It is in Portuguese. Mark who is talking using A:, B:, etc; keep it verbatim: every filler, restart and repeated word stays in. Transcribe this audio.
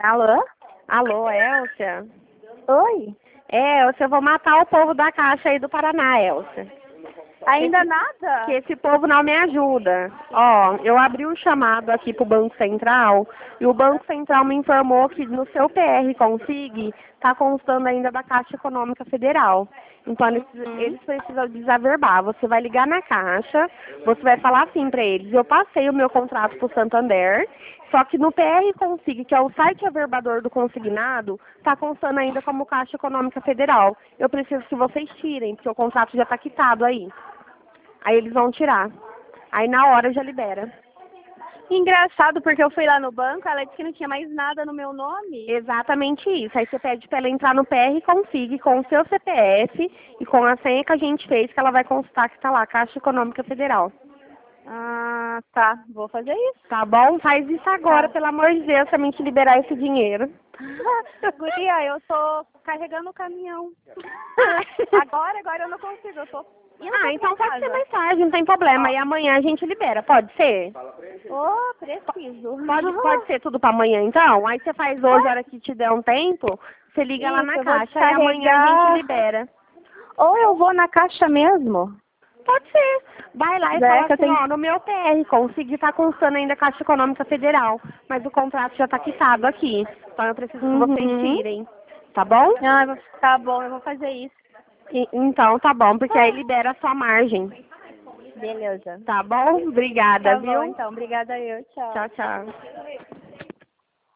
A: Alô?
B: Alô, Elcia?
A: Oi?
B: É, Elcia, eu vou matar o povo da Caixa aí do Paraná, Elcia.
A: Ainda
B: esse,
A: nada?
B: Que esse povo não me ajuda. Ó, eu abri um chamado aqui pro Banco Central e o Banco Central me informou que no seu P R Config tá constando ainda da Caixa Econômica Federal. Então eles,
A: Hum.
B: eles precisam desaverbar. Você vai ligar na Caixa, você vai falar assim pra eles: eu passei o meu contrato pro Santander, só que no P R Config, que é o site averbador do consignado, tá constando ainda como Caixa Econômica Federal. Eu preciso que vocês tirem, porque o contrato já tá quitado aí. Aí eles vão tirar. Aí na hora já libera.
A: Engraçado, porque eu fui lá no banco, ela disse que não tinha mais nada no meu nome.
B: Exatamente isso. Aí você pede pra ela entrar no P R Config com o seu C P F e com a senha que a gente fez, que ela vai constar que tá lá, Caixa Econômica Federal.
A: Ah, tá. Vou fazer isso.
B: Tá bom? Faz isso agora,
A: Tá.
B: pelo amor de Deus, pra mim te liberar esse dinheiro.
A: Guria, eu tô carregando o caminhão. Agora, agora eu não consigo, eu tô indo
B: Ah,
A: pra
B: então pode
A: casa.
B: ser mais tarde, não tem problema.
A: Ó.
B: E amanhã a gente libera, pode ser?
A: Ô, preciso.
B: Pode, pode ser tudo pra amanhã, então? Aí você faz hoje, a hora que te der um tempo, você liga lá
A: Isso,
B: na
A: eu vou
B: Caixa e amanhã a
A: descarregar.
B: gente libera.
A: Ou eu vou na caixa mesmo.
B: Pode ser. Vai lá e
A: Já é
B: fala
A: que eu
B: assim,
A: tenho...
B: ó, no meu P R, consegui estar constando ainda a Caixa Econômica Federal, mas o contrato já tá quitado aqui. Então eu preciso que vocês
A: Uhum.
B: tirem. Tá bom?
A: Ah, eu vou- tá bom, eu vou fazer isso.
B: E- então tá bom, porque aí libera a sua margem.
A: Beleza.
B: Tá bom? Obrigada,
A: Tá bom,
B: viu?
A: então. Obrigada eu. Tchau.
B: Tchau, tchau.